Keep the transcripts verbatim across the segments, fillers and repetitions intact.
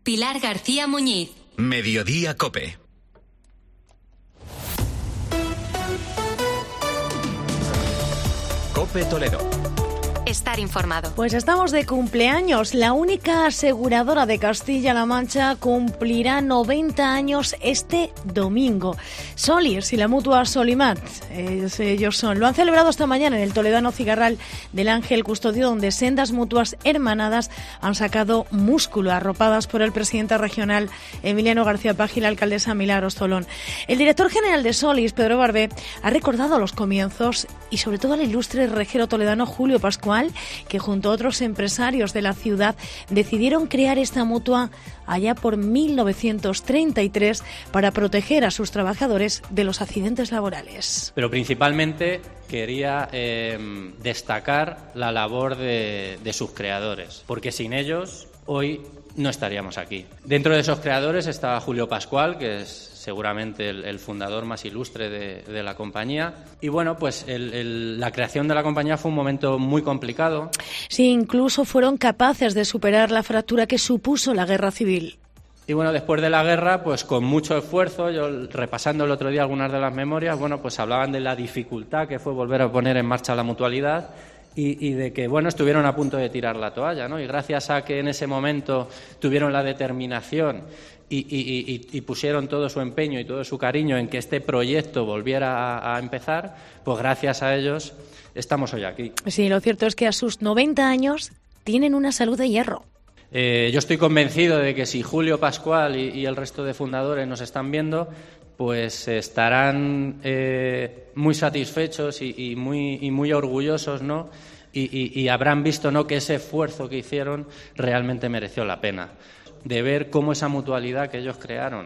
Pilar García Muñiz. Mediodía COPE. COPE Toledo. Estar informado. Pues estamos de cumpleaños. La única aseguradora de Castilla-La Mancha cumplirá noventa años este domingo. Solis y la mutua Solimat, es, ellos son. Lo han celebrado esta mañana en el toledano Cigarral del Ángel Custodio, donde sendas mutuas hermanadas han sacado músculo, arropadas por el presidente regional Emiliano García Paj y la alcaldesa Milagros Tolón. El director general de Solis, Pedro Barbé, ha recordado los comienzos y sobre todo al ilustre rejero toledano Julio Pascual, que junto a otros empresarios de la ciudad decidieron crear esta mutua allá por mil novecientos treinta y tres para proteger a sus trabajadores de los accidentes laborales. Pero principalmente quería eh, destacar la labor de, de sus creadores, porque sin ellos hoy no estaríamos aquí. Dentro de esos creadores estaba Julio Pascual, que es seguramente el, el fundador más ilustre de, de la compañía. Y bueno, pues el, el, la creación de la compañía fue un momento muy complicado. Sí, incluso fueron capaces de superar la fractura que supuso la guerra civil. Y bueno, después de la guerra, pues con mucho esfuerzo, yo repasando el otro día algunas de las memorias, bueno, pues hablaban de la dificultad que fue volver a poner en marcha la mutualidad. Y, y de que, bueno, estuvieron a punto de tirar la toalla, ¿no? Y gracias a que en ese momento tuvieron la determinación y, y, y, y pusieron todo su empeño y todo su cariño en que este proyecto volviera a, a empezar, pues gracias a ellos estamos hoy aquí. Sí, lo cierto es que a sus noventa años tienen una salud de hierro. Eh, yo estoy convencido de que si Julio Pascual y, y el resto de fundadores nos están viendo, pues estarán eh, muy satisfechos y, y, muy, y muy orgullosos, ¿no? Y, y, y habrán visto, ¿no?, que ese esfuerzo que hicieron realmente mereció la pena. De ver cómo esa mutualidad que ellos crearon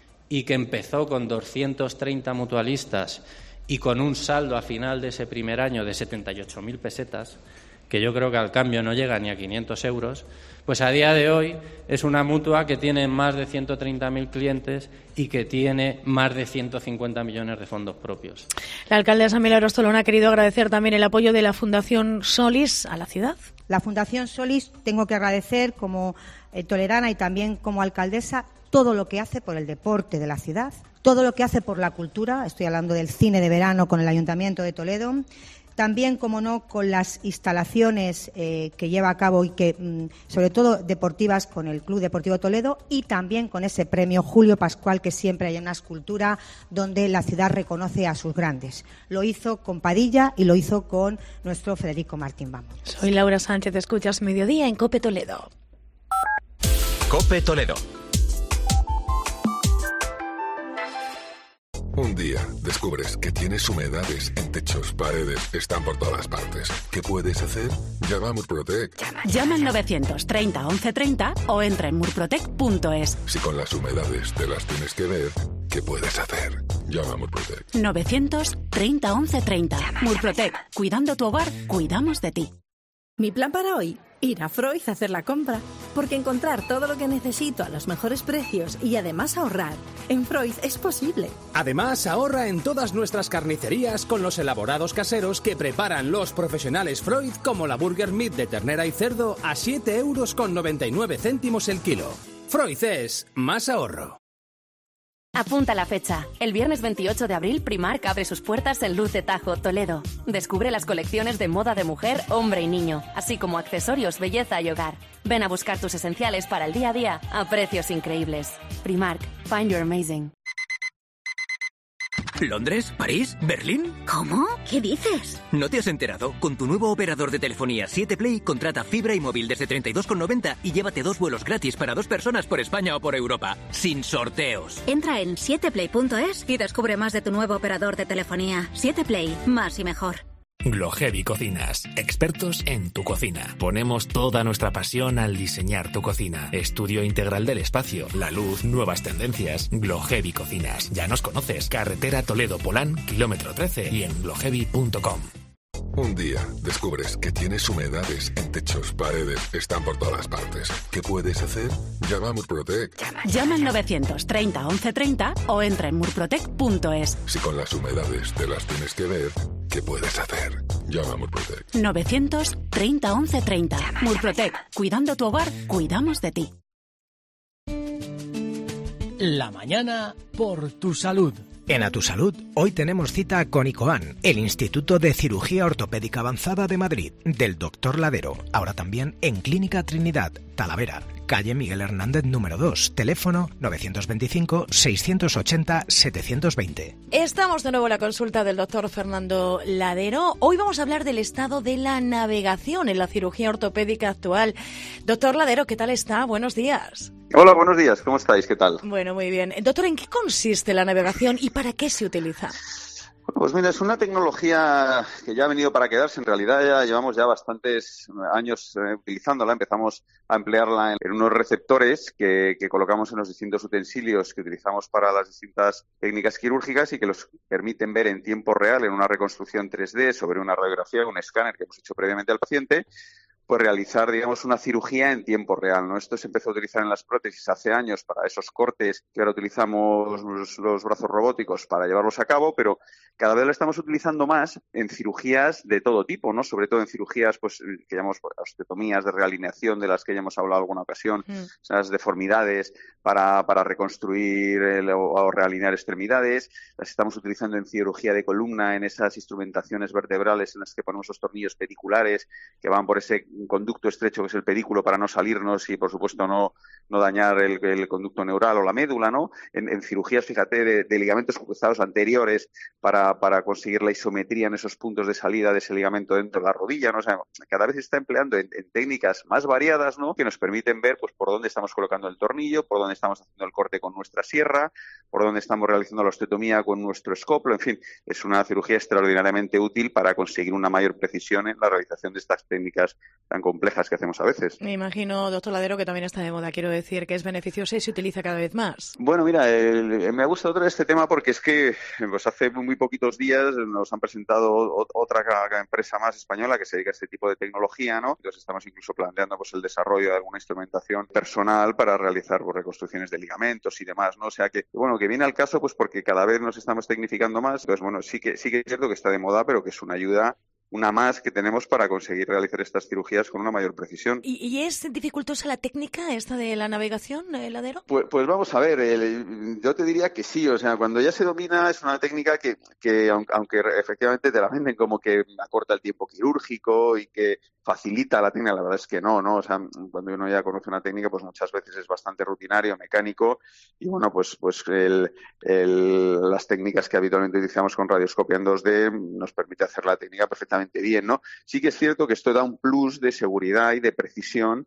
y que empezó con doscientos treinta mutualistas y con un saldo a final de ese primer año de setenta y ocho mil pesetas, que yo creo que al cambio no llega ni a quinientos euros, pues a día de hoy es una mutua que tiene más de ciento treinta mil clientes y que tiene más de ciento cincuenta millones de fondos propios. La alcaldesa Milagros Tolón ha querido agradecer también el apoyo de la Fundación Solis a la ciudad. La Fundación Solis, tengo que agradecer como eh, toledana y también como alcaldesa todo lo que hace por el deporte de la ciudad, todo lo que hace por la cultura, estoy hablando del cine de verano con el Ayuntamiento de Toledo, también, como no, con las instalaciones eh, que lleva a cabo y que, mm, sobre todo, deportivas con el Club Deportivo Toledo y también con ese premio Julio Pascual, que siempre hay una escultura donde la ciudad reconoce a sus grandes. Lo hizo con Padilla y lo hizo con nuestro Federico Martín Vamos. Soy Laura Sánchez, escuchas Mediodía en COPE Toledo. COPE Toledo. Un día descubres que tienes humedades en techos, paredes, están por todas partes. ¿Qué puedes hacer? Llama a Murprotec. Llama al novecientos treinta once treinta o entra en murprotec punto es. Si con las humedades te las tienes que ver, ¿qué puedes hacer? Llama a Murprotec. novecientos treinta once treinta. Murprotec. Cuidando tu hogar, cuidamos de ti. Mi plan para hoy, ir a Freud a hacer la compra. Porque encontrar todo lo que necesito a los mejores precios y además ahorrar, en Freud es posible. Además, ahorra en todas nuestras carnicerías con los elaborados caseros que preparan los profesionales Freud, como la Burger Meat de ternera y cerdo a siete euros con noventa y nueve céntimos el kilo. Freud es más ahorro. Apunta la fecha. El viernes veintiocho de abril, Primark abre sus puertas en Luz de Tajo, Toledo. Descubre las colecciones de moda de mujer, hombre y niño, así como accesorios, belleza y hogar. Ven a buscar tus esenciales para el día a día a precios increíbles. Primark, find your amazing. ¿Londres? ¿París? ¿Berlín? ¿Cómo? ¿Qué dices? ¿No te has enterado? Con tu nuevo operador de telefonía siete Play, contrata fibra y móvil desde treinta y dos con noventa y llévate dos vuelos gratis para dos personas por España o por Europa. Sin sorteos. Entra en siete play punto es y descubre más de tu nuevo operador de telefonía. siete Play, más y mejor. Glohevi Cocinas, expertos en tu cocina. Ponemos toda nuestra pasión al diseñar tu cocina. Estudio integral del espacio, la luz, nuevas tendencias. Glohevi Cocinas. Ya nos conoces. Carretera Toledo-Polán, kilómetro trece y en glohevi punto com. Un día descubres que tienes humedades en techos, paredes, están por todas partes. ¿Qué puedes hacer? Llama a Murprotec. Llama al novecientos treinta once treinta o entra en murprotec punto es. Si con las humedades te las tienes que ver, ¿qué puedes hacer? Llama a Murprotec. novecientos treinta once treinta. Murprotec. Cuidando tu hogar, cuidamos de ti. La mañana por tu salud. En A Tu Salud, hoy tenemos cita con ICOAN, el Instituto de Cirugía Ortopédica Avanzada de Madrid, del doctor Ladero, ahora también en Clínica Trinidad, Talavera, calle Miguel Hernández número dos, teléfono novecientos veinticinco, seiscientos ochenta, setecientos veinte. Estamos de nuevo en la consulta del doctor Fernando Ladero. Hoy vamos a hablar del estado de la navegación en la cirugía ortopédica actual. Doctor Ladero, ¿qué tal está? Buenos días. Hola, buenos días. ¿Cómo estáis? ¿Qué tal? Bueno, muy bien. Doctor, ¿en qué consiste la navegación y para qué se utiliza? Bueno, pues mira, es una tecnología que ya ha venido para quedarse. En realidad ya llevamos ya bastantes años eh, utilizándola. Empezamos a emplearla en, en unos receptores que, que colocamos en los distintos utensilios que utilizamos para las distintas técnicas quirúrgicas y que los permiten ver en tiempo real en una reconstrucción tres D sobre una radiografía, un escáner que hemos hecho previamente al paciente, pues realizar, digamos, una cirugía en tiempo real, ¿no? Esto se empezó a utilizar en las prótesis hace años para esos cortes que ahora utilizamos los, los brazos robóticos para llevarlos a cabo, pero cada vez lo estamos utilizando más en cirugías de todo tipo, ¿no? Sobre todo en cirugías, pues, que llamamos osteotomías de realineación, de las que ya hemos hablado alguna ocasión, mm. esas deformidades para, para reconstruir el, o, o realinear extremidades. Las estamos utilizando en cirugía de columna, en esas instrumentaciones vertebrales en las que ponemos los tornillos pediculares que van por ese un conducto estrecho que es el pedículo para no salirnos y, por supuesto, no, no dañar el, el conducto neural o la médula, ¿no? En, en cirugías, fíjate, de, de ligamentos cruzados anteriores para, para conseguir la isometría en esos puntos de salida de ese ligamento dentro de la rodilla, ¿no? O sea, cada vez se está empleando en, en técnicas más variadas, ¿no? Que nos permiten ver, pues, por dónde estamos colocando el tornillo, por dónde estamos haciendo el corte con nuestra sierra, por dónde estamos realizando la osteotomía con nuestro escoplo, en fin, es una cirugía extraordinariamente útil para conseguir una mayor precisión en la realización de estas técnicas tan complejas que hacemos a veces. Me imagino, doctor Ladero, que también está de moda. Quiero decir que es beneficiosa y se utiliza cada vez más. Bueno, mira, el, me ha gustado todo este tema porque es que pues hace muy poquitos días nos han presentado otra empresa más española que se dedica a este tipo de tecnología, ¿no? Entonces estamos incluso planteando pues el desarrollo de alguna instrumentación personal para realizar pues, reconstrucciones de ligamentos y demás, ¿no? O sea que, bueno, que viene al caso pues porque cada vez nos estamos tecnificando más. Entonces, bueno, sí que, sí que es cierto que está de moda, pero que es una ayuda una más que tenemos para conseguir realizar estas cirugías con una mayor precisión. ¿Y, y es dificultosa la técnica esta de la navegación, eh, Ladero? Pues, pues vamos a ver, el, yo te diría que sí, o sea, cuando ya se domina es una técnica que, que aunque, aunque efectivamente te la venden como que acorta el tiempo quirúrgico y que facilita la técnica, la verdad es que no, ¿no? O sea, cuando uno ya conoce una técnica, pues muchas veces es bastante rutinario, mecánico, y bueno, pues, pues el, el, las técnicas que habitualmente utilizamos con radioscopia en dos D nos permite hacer la técnica perfectamente bien, ¿no? Sí que es cierto que esto da un plus de seguridad y de precisión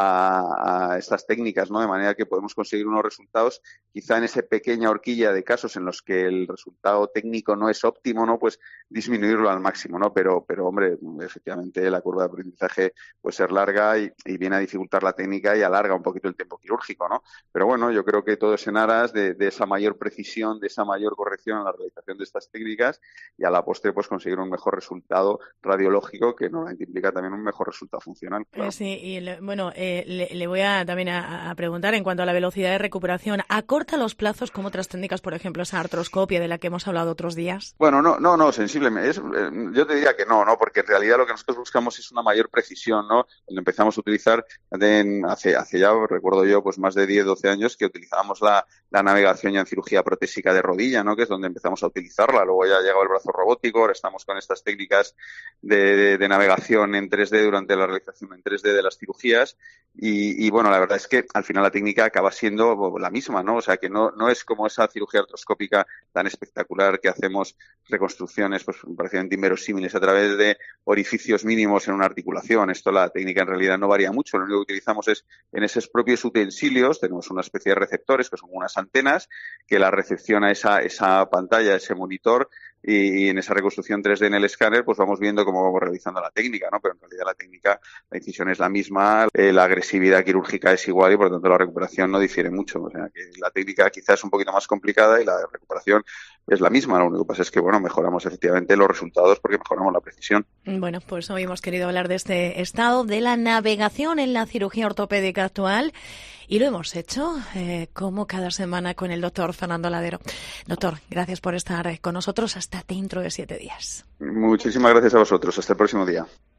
a, a estas técnicas, ¿no? De manera que podemos conseguir unos resultados, quizá en esa pequeña horquilla de casos en los que el resultado técnico no es óptimo, ¿no? Pues disminuirlo al máximo, ¿no? Pero, pero hombre, efectivamente la curva de aprendizaje puede ser larga y, y viene a dificultar la técnica y alarga un poquito el tiempo quirúrgico, ¿no? Pero bueno, yo creo que todo es en aras de, de esa mayor precisión, de esa mayor corrección en la realización de estas técnicas y a la postre pues conseguir un mejor resultado radiológico que normalmente implica también un mejor resultado funcional. Claro. Eh, sí, y le, bueno, eh, le, le voy a también a, a preguntar en cuanto a la velocidad de recuperación. ¿Acorta los plazos como otras técnicas, por ejemplo, esa artroscopia de la que hemos hablado otros días? Bueno, no, no, no, sensiblemente. Es, eh, yo te diría que no, no, porque en realidad lo que nosotros buscamos es una mayor precisión, ¿no? Cuando empezamos a utilizar en, hace, hace ya, recuerdo yo, pues más de diez, doce años que utilizábamos la, la navegación ya en cirugía protésica de rodilla, ¿no? Que es donde empezamos a utilizarla. Luego ya ha llegado el brazo robótico, ahora estamos con estas técnicas de, de, de navegación en tres D durante la realización en tres D de las cirugías y, y bueno, la verdad es que al final la técnica acaba siendo la misma, ¿no? O sea, que no, no es como esa cirugía artroscópica tan espectacular que hacemos reconstrucciones pues prácticamente inverosímiles a través de orificios mínimos en una articulación. Esto la técnica en realidad no varía mucho, lo único que utilizamos es en esos propios utensilios tenemos una especie de receptores que son unas antenas que la recepciona esa, esa pantalla, ese monitor y, y en esa reconstrucción tres D en el escáner pues vamos viendo cómo vamos realizando la técnica, ¿no? Pero en realidad la técnica, la incisión es la misma, eh, la agresividad quirúrgica es igual y por lo tanto la recuperación no difiere mucho. O sea que la técnica quizás es un poquito más complicada y la recuperación es la misma. Lo único que pasa es que bueno, mejoramos efectivamente los resultados porque mejoramos la precisión. Bueno, pues hoy hemos querido hablar de este estado de la navegación en la cirugía ortopédica actual. Y lo hemos hecho, eh, como cada semana, con el doctor Fernando Ladero. Doctor, gracias por estar con nosotros hasta dentro de siete días. Muchísimas gracias a vosotros. Hasta el próximo día.